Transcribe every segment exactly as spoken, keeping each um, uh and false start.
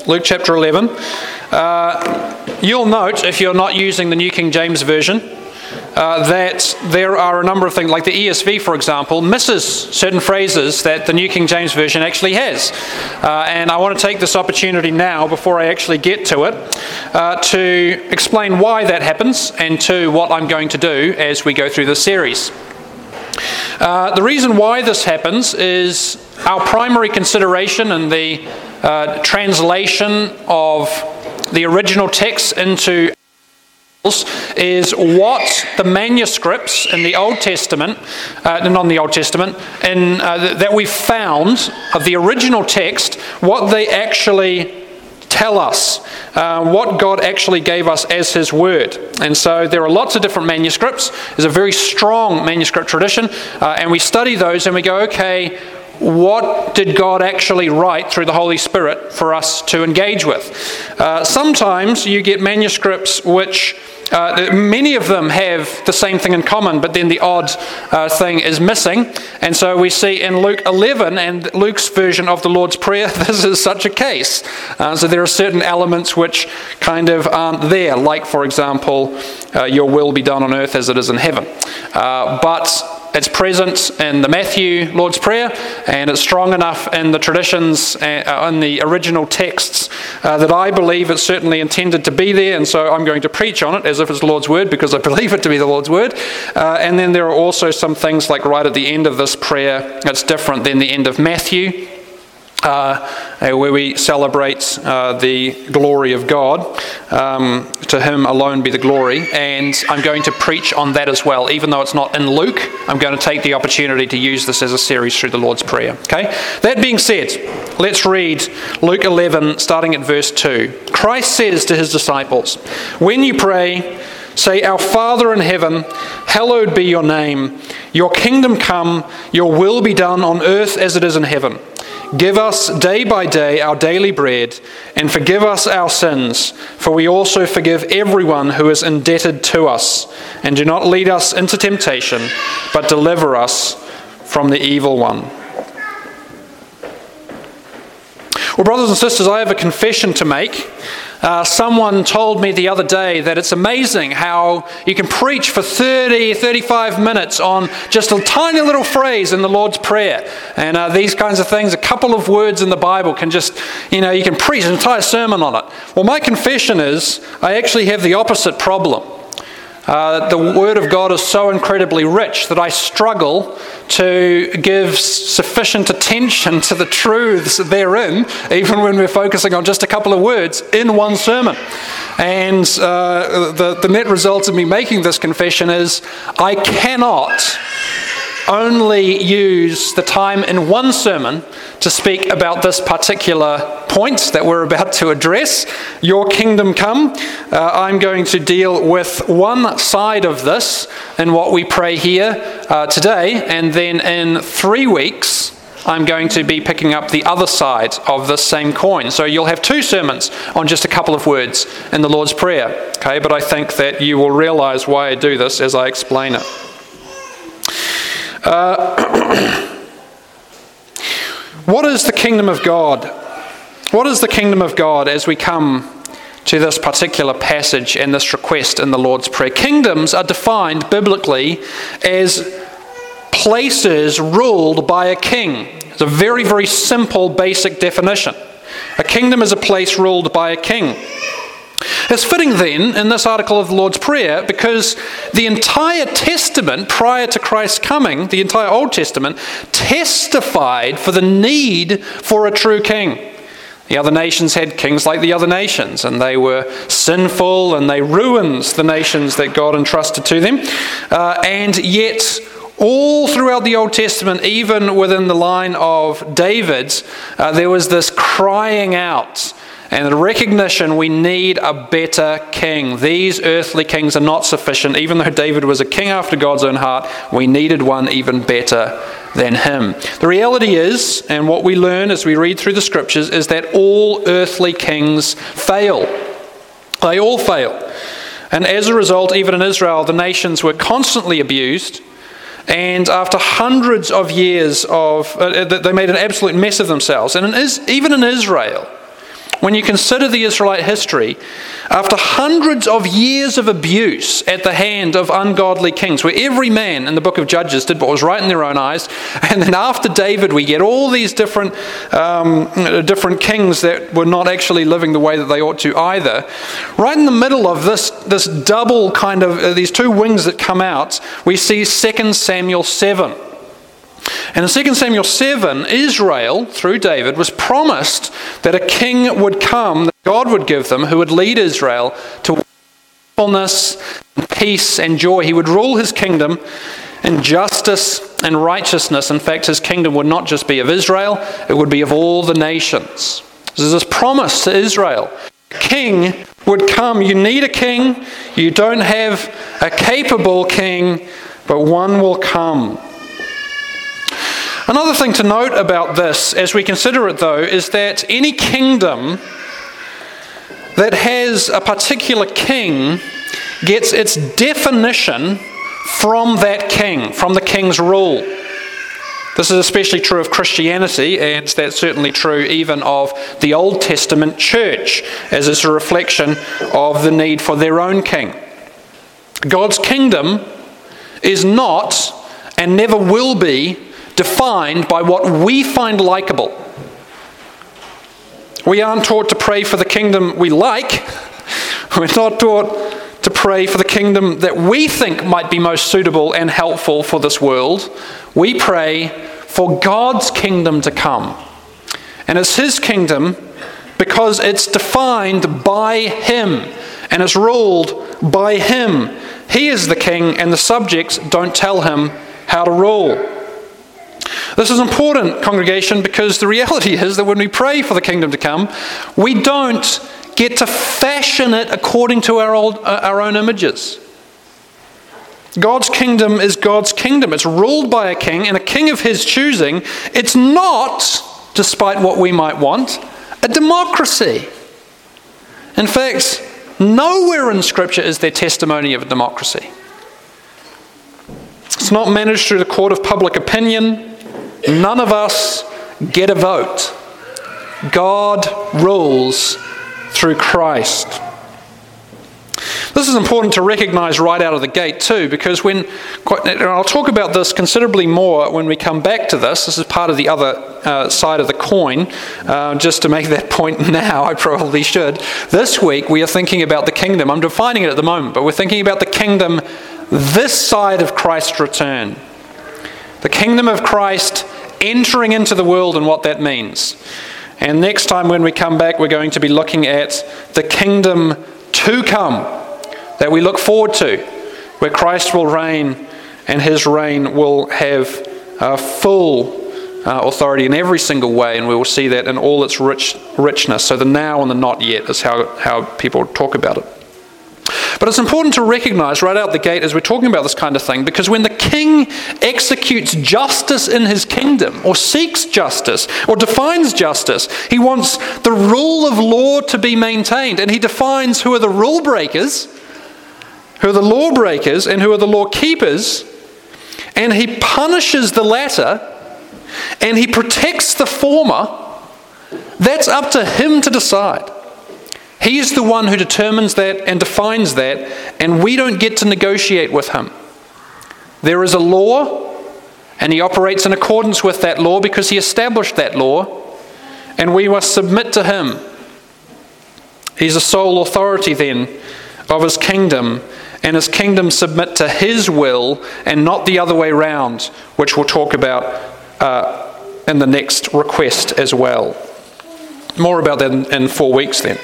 Luke chapter eleven. Uh, you'll note, if you're not using the New King James Version, uh, that there are a number of things, like the E S V, for example, misses certain phrases that the New King James Version actually has. Uh, and I want to take this opportunity now, before I actually get to it, uh, to explain why that happens, and to what I'm going to do as we go through this series. Uh, the reason why this happens is our primary consideration in the uh, translation of the original text into is what the manuscripts in the Old Testament, uh, not in the Old Testament, in, uh, that we found of the original text, what they actually tell us, uh, what God actually gave us as His Word. And so there are lots of different manuscripts. There's a very strong manuscript tradition, uh, and we study those and we go, okay, what did God actually write through the Holy Spirit for us to engage with? Uh, sometimes you get manuscripts which Uh, many of them have the same thing in common, but then the odd uh, thing is missing. And so we see in Luke eleven and Luke's version of the Lord's Prayer, this is such a case. Uh, so there are certain elements which kind of aren't there, like, for example, uh, your will be done on earth as it is in heaven. Uh, but it's present in the Matthew Lord's Prayer, and it's strong enough in the traditions, uh, in the original texts, uh, that I believe it's certainly intended to be there, and so I'm going to preach on it as if it's the Lord's Word, because I believe it to be the Lord's Word. Uh, and then there are also some things, like right at the end of this prayer, it's different than the end of Matthew, Uh, where we celebrate uh, the glory of God. Um, to Him alone be the glory. And I'm going to preach on that as well. Even though it's not in Luke, I'm going to take the opportunity to use this as a series through the Lord's Prayer. Okay. That being said, let's read Luke eleven, starting at verse two. Christ says to His disciples, "When you pray, say, 'Our Father in heaven, hallowed be your name. Your kingdom come, your will be done on earth as it is in heaven. Give us day by day our daily bread, and forgive us our sins, for we also forgive everyone who is indebted to us. And do not lead us into temptation, but deliver us from the evil one.'" Well, brothers and sisters, I have a confession to make. Uh, someone told me the other day that it's amazing how you can preach for thirty, thirty-five minutes on just a tiny little phrase in the Lord's Prayer. And uh, these kinds of things, a couple of words in the Bible can just, you know, you can preach an entire sermon on it. Well, my confession is I actually have the opposite problem. Uh, the Word of God is so incredibly rich that I struggle to give sufficient attention to the truths therein, even when we're focusing on just a couple of words in one sermon. And uh, the, the net result of me making this confession is I cannot only use the time in one sermon to speak about this particular point that we're about to address, your kingdom come. Uh, I'm going to deal with one side of this in what we pray here uh, today, and then in three weeks I'm going to be picking up the other side of this same coin. So you'll have two sermons on just a couple of words in the Lord's Prayer. Okay, but I think that you will realize why I do this as I explain it. Uh, what is the kingdom of God? What is the kingdom of God as we come to this particular passage and this request in the Lord's Prayer? Kingdoms are defined biblically as places ruled by a king. It's a very, very simple, basic definition. A kingdom is a place ruled by a king. It's fitting then in this article of the Lord's Prayer because the entire Testament prior to Christ's coming, the entire Old Testament, testified for the need for a true king. The other nations had kings like the other nations, and they were sinful and they ruined the nations that God entrusted to them. Uh, and yet, all throughout the Old Testament, even within the line of David, uh, there was this crying out and the recognition we need a better king. These earthly kings are not sufficient. Even though David was a king after God's own heart, we needed one even better than him. The reality is, and what we learn as we read through the scriptures, is that all earthly kings fail. They all fail. And as a result, even in Israel, the nations were constantly abused. And after hundreds of years of, uh, they made an absolute mess of themselves. And in, even in Israel, when you consider the Israelite history, after hundreds of years of abuse at the hand of ungodly kings, where every man in the book of Judges did what was right in their own eyes, and then after David we get all these different um, different kings that were not actually living the way that they ought to either. Right in the middle of this, this double kind of, uh, these two wings that come out, we see Second Samuel seven. And in Second Samuel seven, Israel, through David, was promised that a king would come, that God would give them, who would lead Israel to fullness, peace, and joy. He would rule his kingdom in justice and righteousness. In fact, his kingdom would not just be of Israel, it would be of all the nations. There's this promise to Israel. A king would come. You need a king. You don't have a capable king, but one will come. Another thing to note about this, as we consider it though, is that any kingdom that has a particular king gets its definition from that king, from the king's rule. This is especially true of Christianity, and that's certainly true even of the Old Testament church, as it's a reflection of the need for their own king. God's kingdom is not, and never will be, defined by what we find likable. We aren't taught to pray for the kingdom we like. We're not taught to pray for the kingdom that we think might be most suitable and helpful for this world. We pray for God's kingdom to come. And it's His kingdom because it's defined by Him and it's ruled by Him. He is the king and the subjects don't tell Him how to rule. This is important, congregation, because the reality is that when we pray for the kingdom to come, we don't get to fashion it according to our, old, uh, our own images. God's kingdom is God's kingdom. It's ruled by a king, and a king of his choosing. It's not, despite what we might want, a democracy. In fact, nowhere in Scripture is there testimony of a democracy. It's not managed through the court of public opinion. None of us get a vote. God rules through Christ. This is important to recognize right out of the gate too, because when, and I'll talk about this considerably more when we come back to this. This is part of the other uh, side of the coin. Uh, just to make that point now, I probably should. This week we are thinking about the kingdom. I'm defining it at the moment, but we're thinking about the kingdom this side of Christ's return. The kingdom of Christ entering into the world and what that means. And next time when we come back, we're going to be looking at the kingdom to come that we look forward to, where Christ will reign and his reign will have uh, full uh, authority in every single way, and we will see that in all its rich richness. So the now and the not yet is how, how people talk about it. But it's important to recognize right out the gate as we're talking about this kind of thing, because when the king executes justice in his kingdom, or seeks justice, or defines justice, he wants the rule of law to be maintained, and he defines who are the rule breakers, who are the law breakers, and who are the law keepers, and he punishes the latter, and he protects the former. That's up to him to decide. He's the one who determines that and defines that, and we don't get to negotiate with him. There is a law, and he operates in accordance with that law because he established that law, and we must submit to him. He's the sole authority then of his kingdom, and his kingdom submit to his will and not the other way round, which we'll talk about uh, in the next request as well. More about that in, in four weeks then.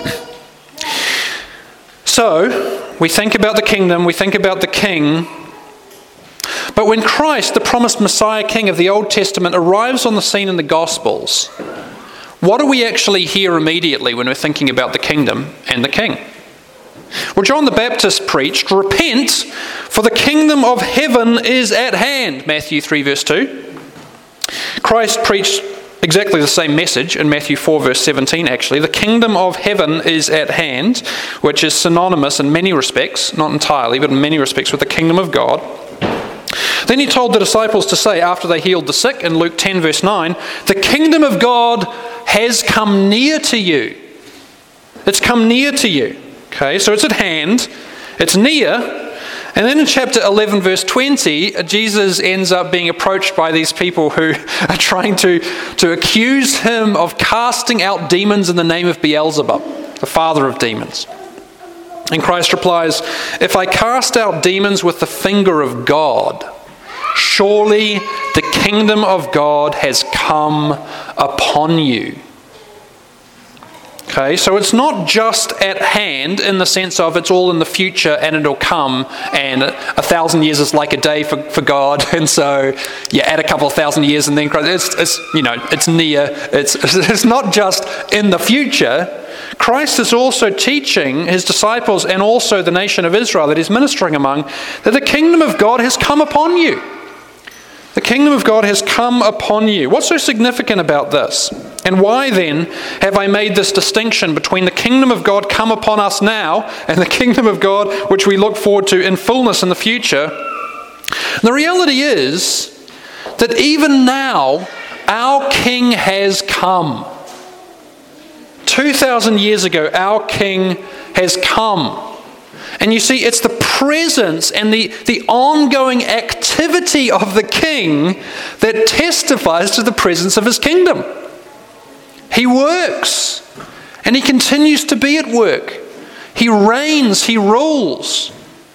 So, we think about the kingdom, we think about the king, but when Christ, the promised Messiah King of the Old Testament, arrives on the scene in the Gospels, what do we actually hear immediately when we're thinking about the kingdom and the king? Well, John the Baptist preached, "Repent, for the kingdom of heaven is at hand," Matthew three verse two. Christ preached exactly the same message in Matthew four verse seventeen actually. The kingdom of heaven is at hand, which is synonymous in many respects, not entirely, but in many respects with the kingdom of God. Then he told the disciples to say, after they healed the sick, in Luke ten verse nine, "The kingdom of God has come near to you." It's come near to you. Okay, so it's at hand. It's near. And then in chapter eleven, verse twenty, Jesus ends up being approached by these people who are trying to, to accuse him of casting out demons in the name of Beelzebub, the father of demons. And Christ replies, "If I cast out demons with the finger of God, surely the kingdom of God has come upon you." Okay, so it's not just at hand in the sense of it's all in the future and it'll come, and a thousand years is like a day for, for God, and so you add a couple of thousand years and then Christ, it's, it's you know it's near. It's it's not just in the future. Christ is also teaching his disciples and also the nation of Israel that he's ministering among that the kingdom of God has come upon you. The kingdom of God has come upon you. What's so significant about this? And why then have I made this distinction between the kingdom of God come upon us now and the kingdom of God which we look forward to in fullness in the future? The reality is that even now our King has come. two thousand years ago our King has come. And you see, it's the presence and the, the ongoing activity of the King that testifies to the presence of his kingdom. He works, and he continues to be at work. He reigns, he rules.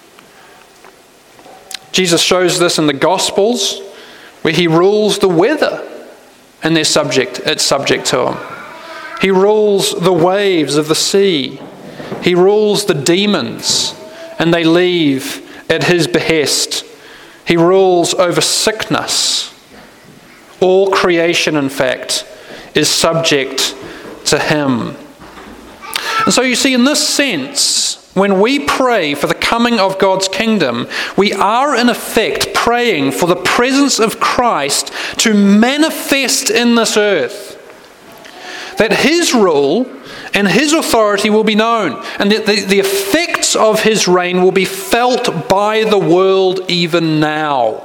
Jesus shows this in the Gospels, where he rules the weather, and they're subject, it's subject to him. He rules the waves of the sea. He rules the demons, and they leave at his behest. He rules over sickness. All creation, in fact, is subject to him. And so you see, in this sense, when we pray for the coming of God's kingdom, we are in effect praying for the presence of Christ to manifest in this earth. That his rule and his authority will be known, and that the, the effects of his reign will be felt by the world even now.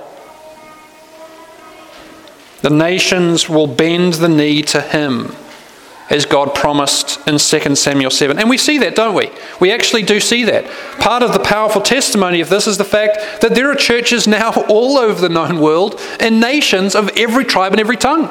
The nations will bend the knee to him, as God promised in Second Samuel seven. And we see that, don't we? We actually do see that. Part of the powerful testimony of this is the fact that there are churches now all over the known world in nations of every tribe and every tongue.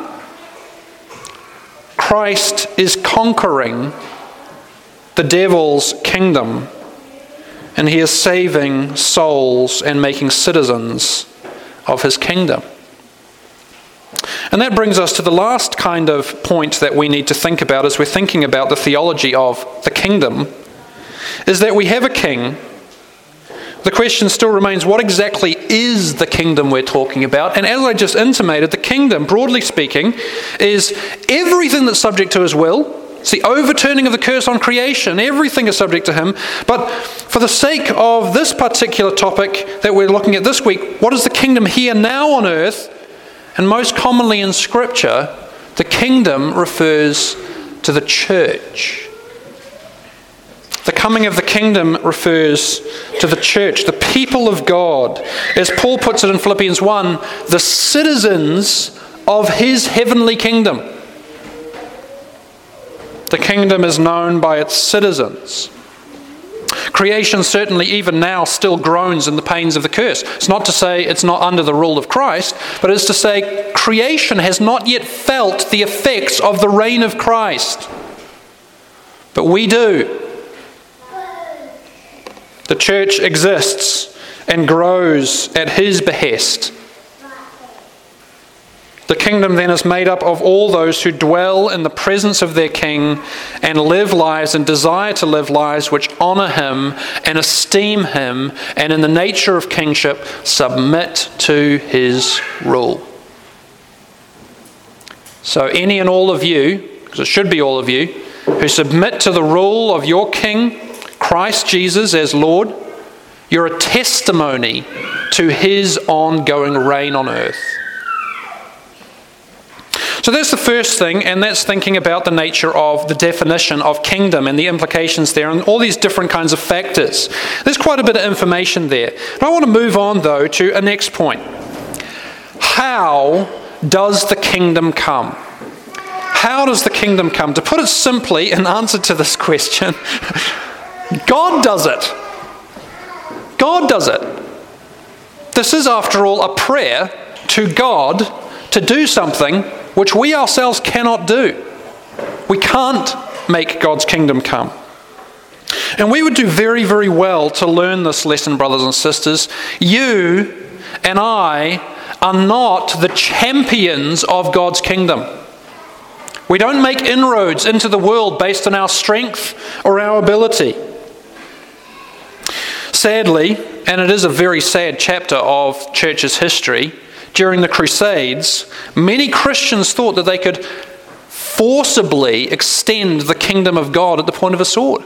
Christ is conquering the devil's kingdom, and he is saving souls and making citizens of his kingdom. And that brings us to the last kind of point that we need to think about as we're thinking about the theology of the kingdom, is that we have a king. The question still remains, what exactly is the kingdom we're talking about? And as I just intimated, the kingdom, broadly speaking, is everything that's subject to his will. It's the overturning of the curse on creation. Everything is subject to him. But for the sake of this particular topic that we're looking at this week, what is the kingdom here now on earth? And most commonly in Scripture, the kingdom refers to the church. The coming of the kingdom refers to the church, the people of God. As Paul puts it in Philippians one, the citizens of his heavenly kingdom. The kingdom is known by its citizens. Creation certainly even now still groans in the pains of the curse. It's not to say it's not under the rule of Christ, but it's to say creation has not yet felt the effects of the reign of Christ. But we do. The church exists and grows at his behest. The kingdom then is made up of all those who dwell in the presence of their king and live lives and desire to live lives which honour him and esteem him, and in the nature of kingship submit to his rule. So any and all of you, because it should be all of you, who submit to the rule of your king, Christ Jesus as Lord, you're a testimony to his ongoing reign on earth. So that's the first thing, and that's thinking about the nature of the definition of kingdom and the implications there and all these different kinds of factors. There's quite a bit of information there. But I want to move on, though, to a next point. How does the kingdom come? How does the kingdom come? To put it simply, in answer to this question, God does it. God does it. This is, after all, a prayer to God to do something which we ourselves cannot do. We can't make God's kingdom come. And we would do very, very well to learn this lesson, brothers and sisters. You and I are not the champions of God's kingdom. We don't make inroads into the world based on our strength or our ability. Sadly, and it is a very sad chapter of church's history, during the Crusades, many Christians thought that they could forcibly extend the kingdom of God at the point of a sword.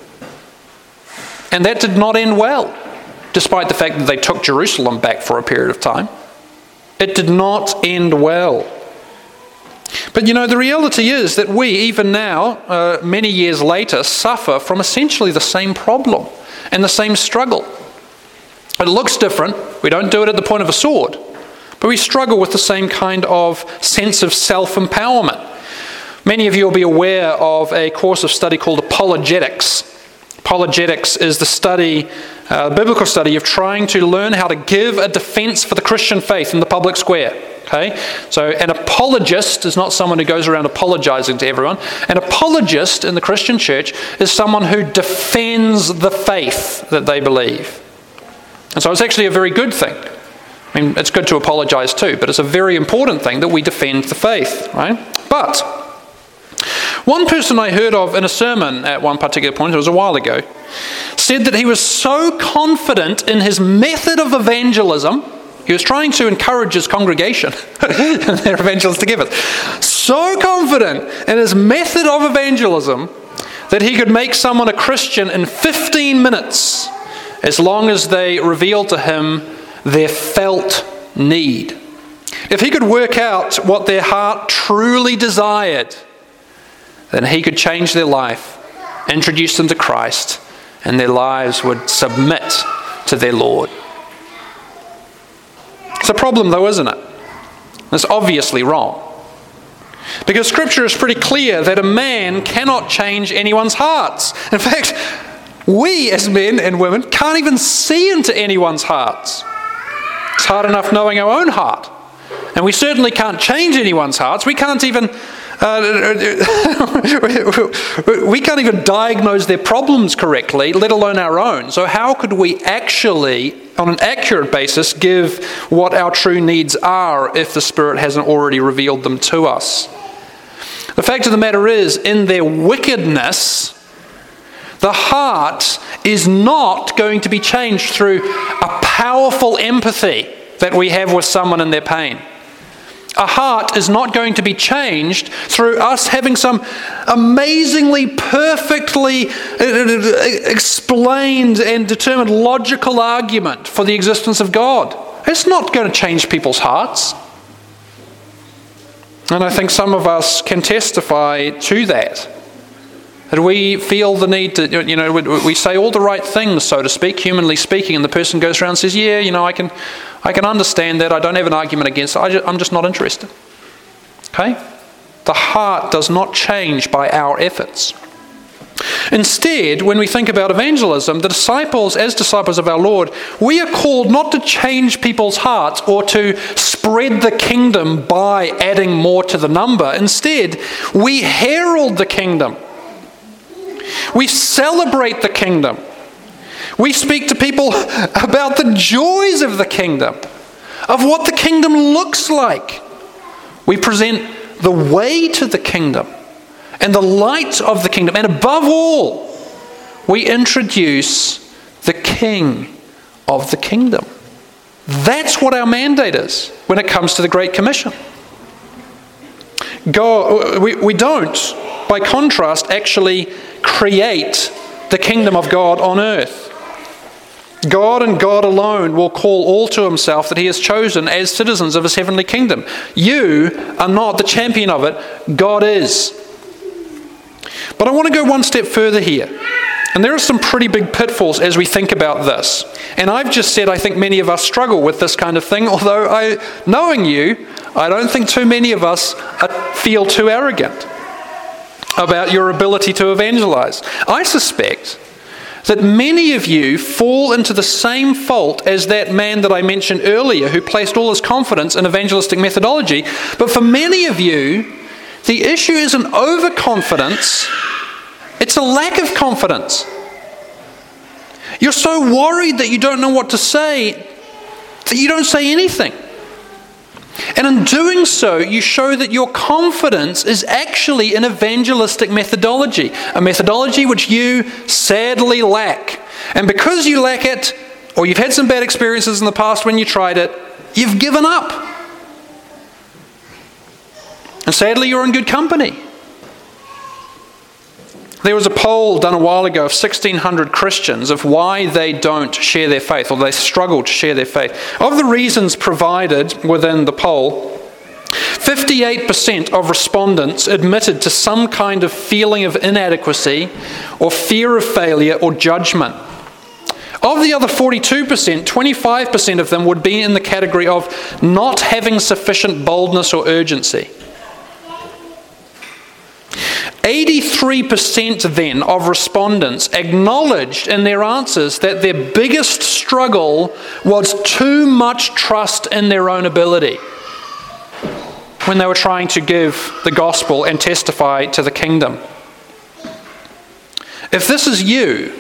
And that did not end well, despite the fact that they took Jerusalem back for a period of time. It did not end well. But you know, the reality is that we, even now, uh, many years later, suffer from essentially the same problem and the same struggle. It looks different. We don't do it at the point of a sword. But we struggle with the same kind of sense of self-empowerment. Many of you will be aware of a course of study called Apologetics. Apologetics is the study, uh, biblical study of trying to learn how to give a defense for the Christian faith in the public square. Okay, so an apologist is not someone who goes around apologizing to everyone. An apologist in the Christian church is someone who defends the faith that they believe. And so it's actually a very good thing. I mean, it's good to apologize too, but it's a very important thing that we defend the faith, right? But one person I heard of in a sermon at one particular point, it was a while ago, said that he was so confident in his method of evangelism. He was trying to encourage his congregation and their evangelistic efforts. So confident in his method of evangelism that he could make someone a Christian in fifteen minutes as long as they revealed to him their felt need. If he could work out what their heart truly desired, then he could change their life, introduce them to Christ, and their lives would submit to their Lord. It's a problem though, isn't it? It's obviously wrong. Because Scripture is pretty clear that a man cannot change anyone's hearts. In fact, we as men and women can't even see into anyone's hearts. It's hard enough knowing our own heart. And we certainly can't change anyone's hearts. We can't even uh, we can't even diagnose their problems correctly, let alone our own. So how could we actually, on an accurate basis, give what our true needs are if the Spirit hasn't already revealed them to us? The fact of the matter is, in their wickedness, the heart is not going to be changed through a powerful empathy that we have with someone in their pain. A heart is not going to be changed through us having some amazingly, perfectly explained and determined logical argument for the existence of God. It's not going to change people's hearts. And I think some of us can testify to that. That we feel the need to, you know, we say all the right things, so to speak, humanly speaking, and the person goes around and says, yeah, you know, I can I can understand that, I don't have an argument against it, I just, I'm just not interested. Okay? The heart does not change by our efforts. Instead, when we think about evangelism, the disciples, as disciples of our Lord, we are called not to change people's hearts or to spread the kingdom by adding more to the number. Instead, we herald the kingdom. We celebrate the kingdom. We speak to people about the joys of the kingdom, of what the kingdom looks like. We present the way to the kingdom and the light of the kingdom. And above all, we introduce the king of the kingdom. That's what our mandate is when it comes to the Great Commission. God, we, we don't, by contrast, actually create the kingdom of God on earth. God and God alone will call all to himself that he has chosen as citizens of his heavenly kingdom. You are not the champion of it, God is. But I want to go one step further here. And there are some pretty big pitfalls as we think about this. And I've just said I think many of us struggle with this kind of thing, although I, knowing you, I don't think too many of us feel too arrogant about your ability to evangelize. I suspect that many of you fall into the same fault as that man that I mentioned earlier who placed all his confidence in evangelistic methodology. But for many of you, the issue isn't overconfidence, it's a lack of confidence. You're so worried that you don't know what to say that you don't say anything. And in doing so, you show that your confidence is actually an evangelistic methodology, a methodology which you sadly lack. And because you lack it, or you've had some bad experiences in the past when you tried it, you've given up. And sadly, you're in good company. There was a poll done a while ago of sixteen hundred Christians of why they don't share their faith, or they struggle to share their faith. Of the reasons provided within the poll, fifty-eight percent of respondents admitted to some kind of feeling of inadequacy or fear of failure or judgment. Of the other forty-two percent, twenty-five percent of them would be in the category of not having sufficient boldness or urgency. eighty-three percent then of respondents acknowledged in their answers that their biggest struggle was too much trust in their own ability when they were trying to give the gospel and testify to the kingdom. If this is you,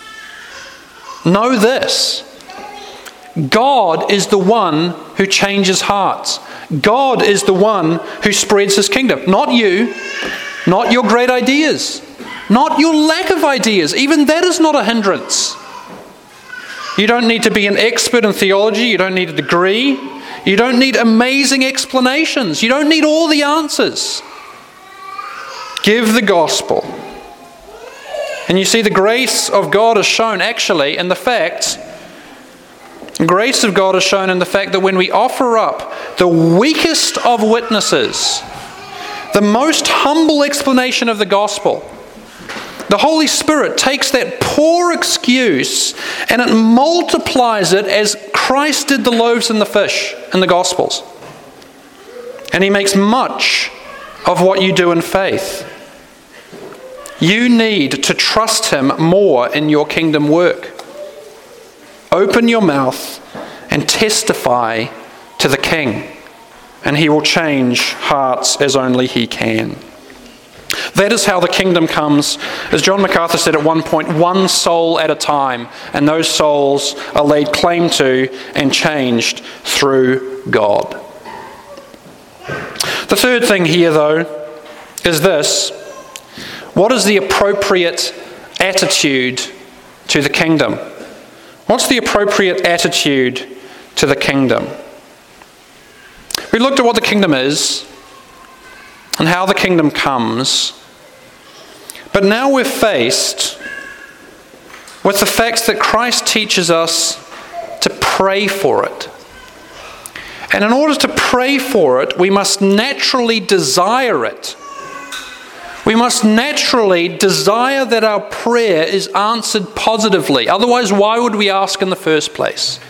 know this: God is the one who changes hearts. God is the one who spreads his kingdom, not you. Not your great ideas, not your lack of ideas. Even that is not a hindrance. You don't need to be an expert in theology. You don't need a degree. You don't need amazing explanations. You don't need all the answers. Give the gospel. And you see, the grace of God is shown actually in the fact, the grace of God is shown in the fact that when we offer up the weakest of witnesses, the most humble explanation of the gospel, the Holy Spirit takes that poor excuse and it multiplies it as Christ did the loaves and the fish in the Gospels. And he makes much of what you do in faith. You need to trust him more in your kingdom work. Open your mouth and testify to the King, and he will change hearts as only he can. That is how the kingdom comes, as John MacArthur said at one point, one soul at a time, and those souls are laid claim to and changed through God. The third thing here, though, is this: what is the appropriate attitude to the kingdom? What's the appropriate attitude to the kingdom? We looked at what the kingdom is and how the kingdom comes. But now we're faced with the fact that Christ teaches us to pray for it. And in order to pray for it, we must naturally desire it. We must naturally desire that our prayer is answered positively. Otherwise, why would we ask in the first place?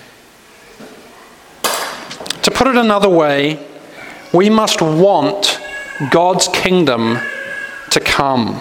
To put it another way, we must want God's kingdom to come.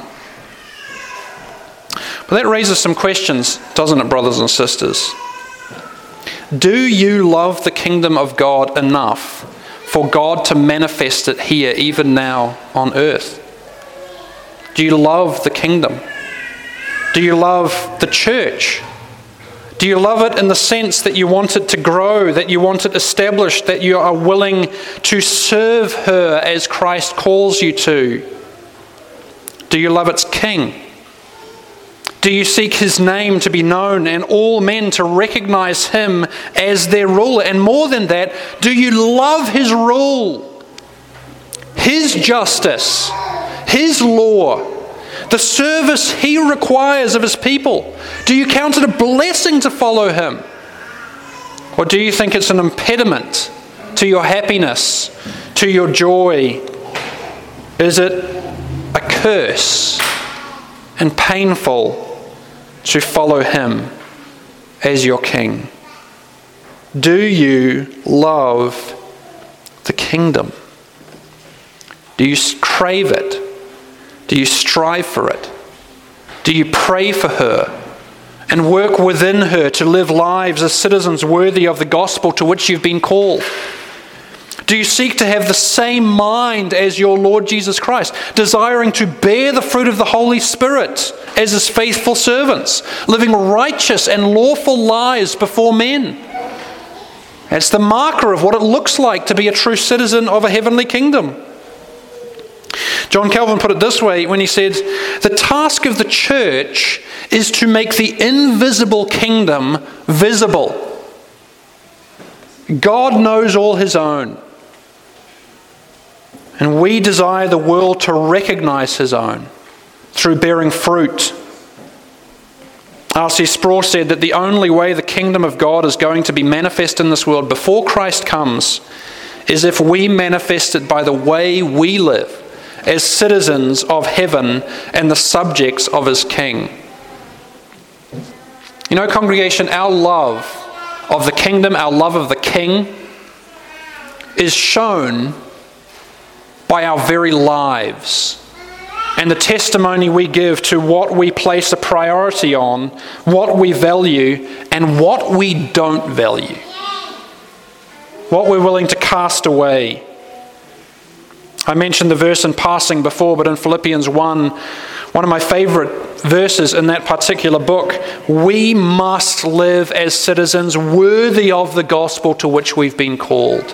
But that raises some questions, doesn't it, brothers and sisters? Do you love the kingdom of God enough for God to manifest it here, even now on earth? Do you love the kingdom? Do you love the church? Do you love it in the sense that you want it to grow, that you want it established, that you are willing to serve her as Christ calls you to? Do you love its king? Do you seek his name to be known and all men to recognize him as their ruler? And more than that, do you love his rule, his justice, his law, the service he requires of his people? Do you count it a blessing to follow him? Or do you think it's an impediment to your happiness, to your joy? Is it a curse and painful to follow him as your king? Do you love the kingdom? Do you crave it? Do you strive for it? Do you pray for her and work within her to live lives as citizens worthy of the gospel to which you've been called? Do you seek to have the same mind as your Lord Jesus Christ, desiring to bear the fruit of the Holy Spirit as His faithful servants, living righteous and lawful lives before men? That's the marker of what it looks like to be a true citizen of a heavenly kingdom. John Calvin put it this way when he said, "The task of the church is to make the invisible kingdom visible. God knows all His own, and we desire the world to recognize His own through bearing fruit." R C Sproul said that the only way the kingdom of God is going to be manifest in this world before Christ comes is if we manifest it by the way we live as citizens of heaven and the subjects of His King. You know, congregation, our love of the kingdom, our love of the King, is shown by our very lives and the testimony we give to what we place a priority on, what we value, and what we don't value. What we're willing to cast away. I mentioned the verse in passing before, but in Philippians one, one of my favorite verses in that particular book, we must live as citizens worthy of the gospel to which we've been called.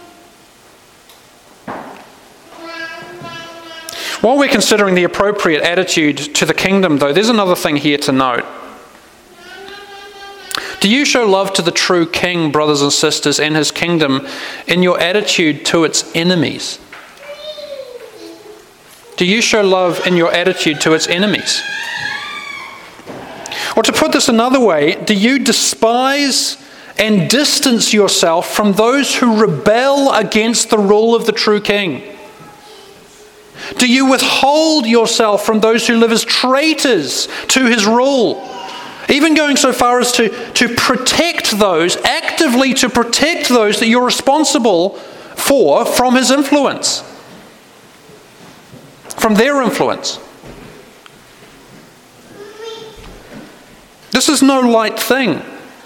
While we're considering the appropriate attitude to the kingdom, though, there's another thing here to note. Do you show love to the true King, brothers and sisters, and His kingdom in your attitude to its enemies? Do you show love in your attitude to its enemies? Or to put this another way, do you despise and distance yourself from those who rebel against the rule of the true King? Do you withhold yourself from those who live as traitors to His rule? Even going so far as to, to protect those, actively to protect those that you're responsible for from His influence. From their influence. This is no light thing.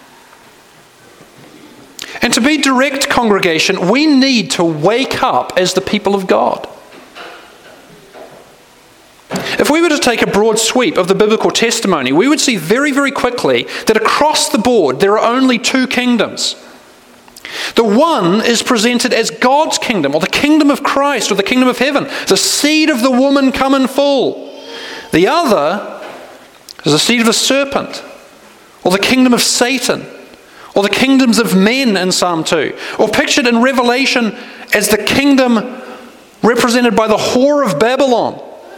And to be direct, congregation, we need to wake up as the people of God. If we were to take a broad sweep of the biblical testimony, we would see very, very quickly that across the board there are only two kingdoms. The one is presented as God's kingdom, or the kingdom of Christ, or the kingdom of heaven. The seed of the woman come in full. The other is the seed of a serpent, or the kingdom of Satan, or the kingdoms of men in Psalm two, or pictured in Revelation as the kingdom represented by the whore of Babylon.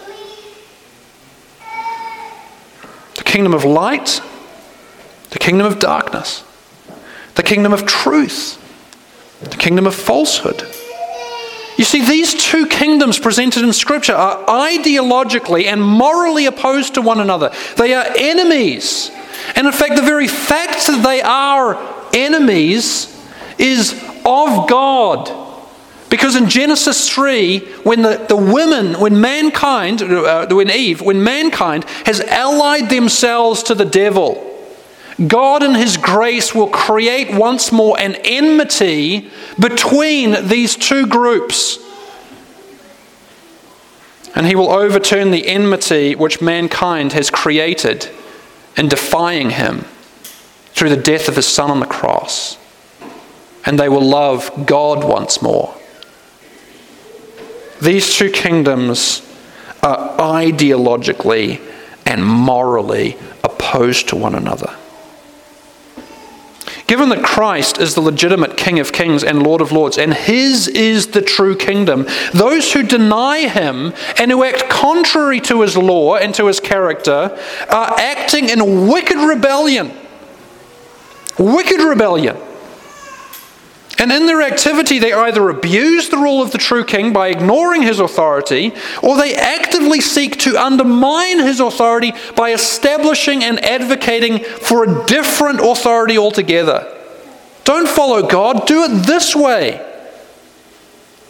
The kingdom of light, the kingdom of darkness, the kingdom of truth, the kingdom of falsehood. You see, these two kingdoms presented in Scripture are ideologically and morally opposed to one another. They are enemies. And in fact, the very fact that they are enemies is of God. Because in Genesis three, when the, the women, when mankind, uh, when Eve, when mankind has allied themselves to the devil, God in His grace will create once more an enmity between these two groups. And He will overturn the enmity which mankind has created in defying Him through the death of His Son on the cross. And they will love God once more. These two kingdoms are ideologically and morally opposed to one another. Given that Christ is the legitimate King of Kings and Lord of Lords, and His is the true kingdom, those who deny Him and who act contrary to His law and to His character are acting in wicked rebellion. Wicked rebellion. And in their activity, they either abuse the rule of the true King by ignoring His authority, or they actively seek to undermine His authority by establishing and advocating for a different authority altogether. Don't follow God, do it this way.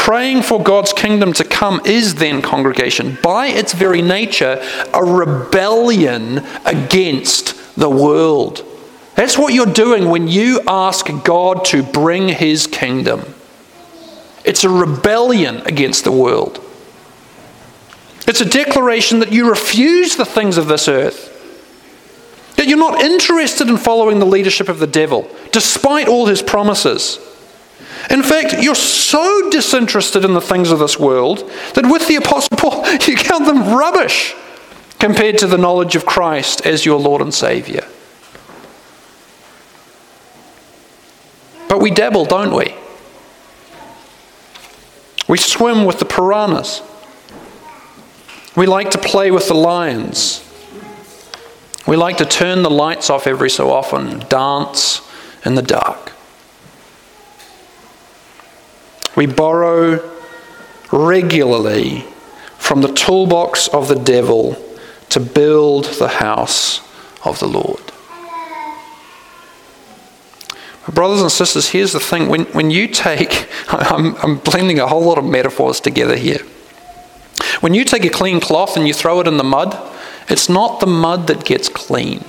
praying for God's kingdom to come is then, congregation, by its very nature, a rebellion against the world. That's what you're doing when you ask God to bring his kingdom. It's a rebellion against the world. It's a declaration that you refuse the things of this earth. That you're not interested in following the leadership of the devil, despite all his promises. In fact, you're so disinterested in the things of this world that with the Apostle Paul, you count them rubbish compared to the knowledge of Christ as your Lord and Saviour. But we dabble, don't we? We swim with the piranhas. We like to play with the lions. We like to turn the lights off every so often and dance in the dark. We borrow regularly from the toolbox of the devil to build the house of the Lord. Brothers and sisters, here's the thing. When, when you take, I'm, I'm blending a whole lot of metaphors together here. When you take a clean cloth and you throw it in the mud, it's not the mud that gets clean.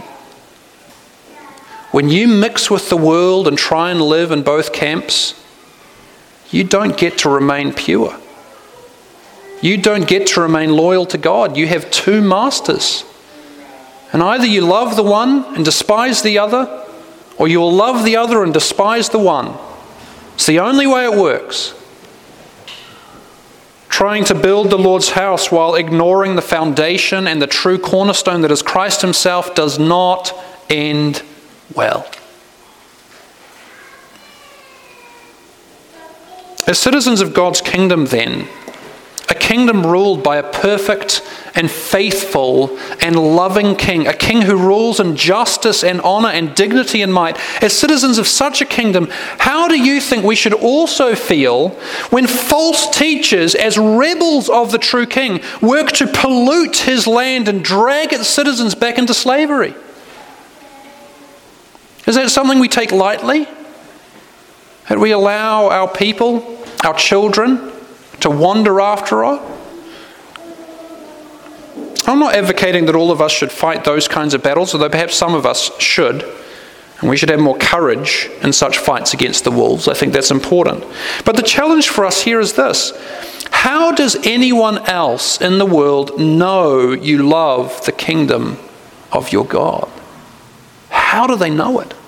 When you mix with the world and try and live in both camps, you don't get to remain pure. You don't get to remain loyal to God. You have two masters. And either you love the one and despise the other, or you'll love the other and despise the one. It's the only way it works. Trying to build the Lord's house while ignoring the foundation and the true cornerstone that is Christ himself does not end well. As citizens of God's kingdom then, a kingdom ruled by a perfect and faithful and loving king, a king who rules in justice and honor and dignity and might. As citizens of such a kingdom, how do you think we should also feel when false teachers, as rebels of the true king, work to pollute his land and drag its citizens back into slavery? Is that something we take lightly? That we allow our people, our children, to wander after us? I'm not advocating that all of us should fight those kinds of battles, although perhaps some of us should. And we should have more courage in such fights against the wolves. I think that's important. But the challenge for us here is this. How does anyone else in the world know you love the kingdom of your God? How do they know it?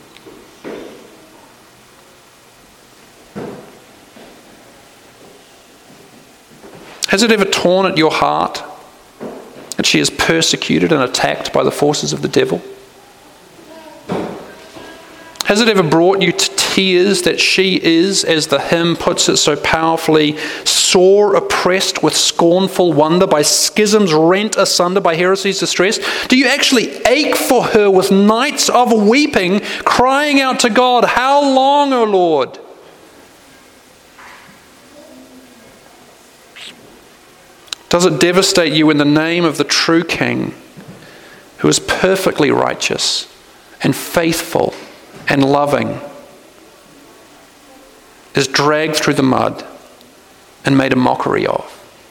Has it ever torn at your heart that she is persecuted and attacked by the forces of the devil? Has it ever brought you to tears that she is, as the hymn puts it so powerfully, sore oppressed with scornful wonder by schisms rent asunder by heresy's distress? Do you actually ache for her with nights of weeping, crying out to God, "How long, O Lord?" Does it devastate you in the name of the true King, who is perfectly righteous and faithful and loving, is dragged through the mud and made a mockery of?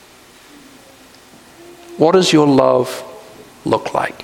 What does your love look like?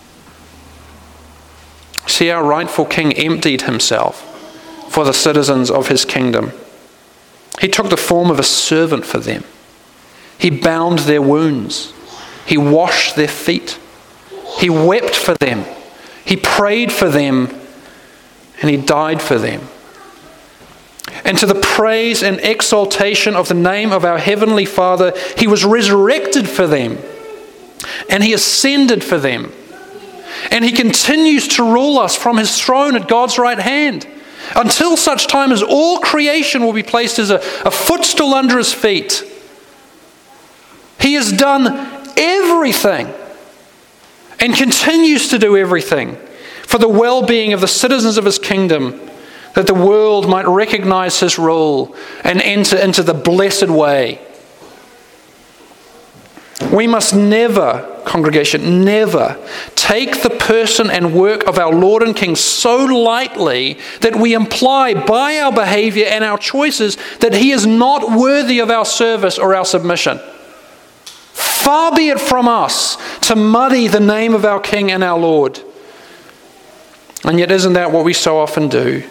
See, our rightful King emptied himself for the citizens of his kingdom. He took the form of a servant for them. He bound their wounds. He washed their feet. He wept for them. He prayed for them. And he died for them. And to the praise and exaltation of the name of our Heavenly Father, he was resurrected for them. And he ascended for them. And he continues to rule us from his throne at God's right hand, until such time as all creation will be placed as a, a footstool under his feet. He has done everything and continues to do everything for the well-being of the citizens of his kingdom, that the world might recognize his rule and enter into the blessed way. We must never, congregation, never take take the person and work of our Lord and King so lightly that we imply by our behavior and our choices that he is not worthy of our service or our submission. Far be it from us to muddy the name of our King and our Lord. And yet isn't that what we so often do?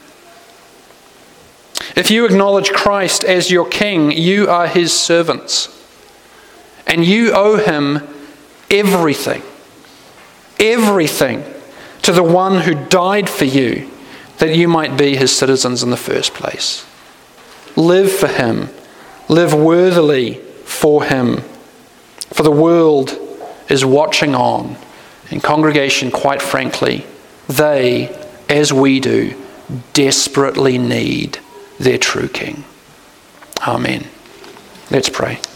If you acknowledge Christ as your King, you are his servants. And you owe him everything. Everything to the one who died for you, that you might be his citizens in the first place. Live for him. Live worthily for him. For the world is watching on. And congregation, quite frankly, they, as we do, desperately need their true King. Amen. Let's pray.